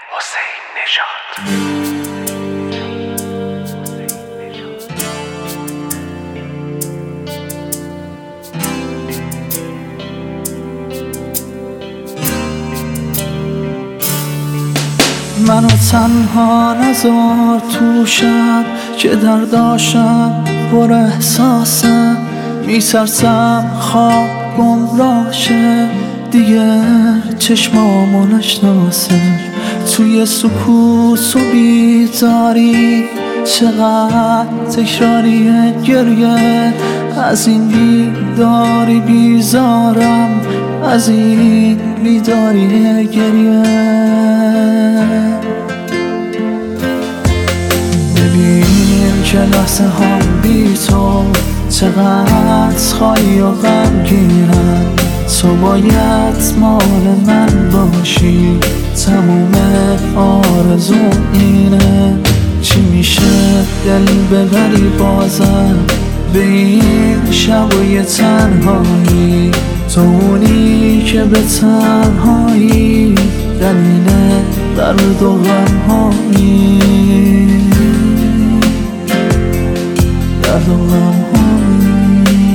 حسین نژاد. منو تنها نذار تو شب که درداشم پر احساسم، میترسم خواب گمراه شه دیگه چشمامو نشناسه. توی سکوت و بیداری چقدر تکراریه گریه، از این بیداری بیزارم، از این بیداری گریه. ببین که لحظه هم بی تو چقدر خواهی و غمگینم، تو باید مال من باشی، تموم آرزوم اینه. چی میشه دل ببری بازم به این شبای تنهایی، تو اونی که به تنهایی دلیل درد و غمهایی، درد و غمهایی.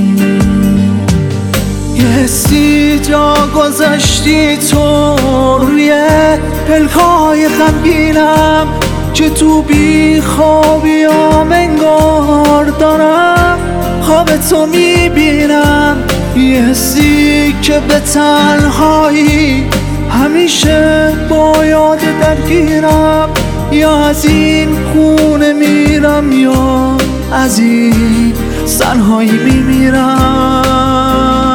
یه حسی جا گذاشتی تو روی پلکای غمگینم که تو بی خوابیام انگار دارم خواب تو میبینم. یه حسی که به تنهایی همیشه با یاد درگیرم، یا از این خونه میرم یا از این تنهایی میمیرم.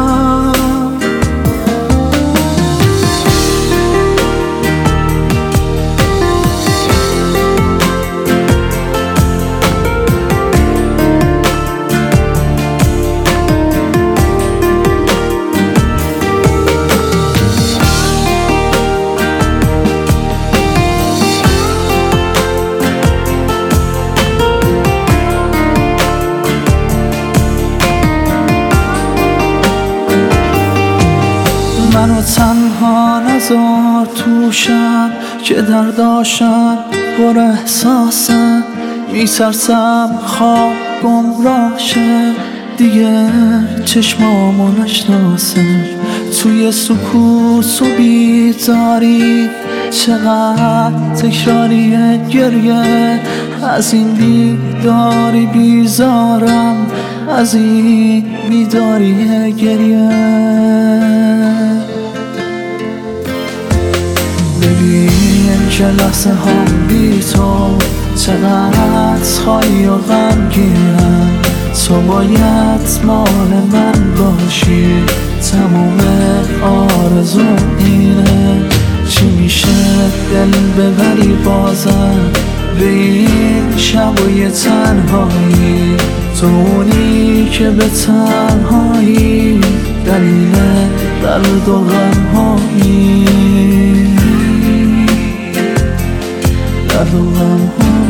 منو تنها نذار تو شب که درداشم پر احساسم، میترسم خواب گمراه شه دیگه چشمامو نشناسه. توی سکوت و بیداری چقدر تکراریه گریه، از این بیداری بیزارم، از این بیداری گریه. ببین که لحظه هم بی تو چقدر خواهی و غمگینم، تو باید مال من باشی، تموم آرزوم اینه. چی میشه دل ببری بازم به این شبای تنهایی، تو اونی که به تنهایی دلیل درد و غمهایی، درد و غمهایی.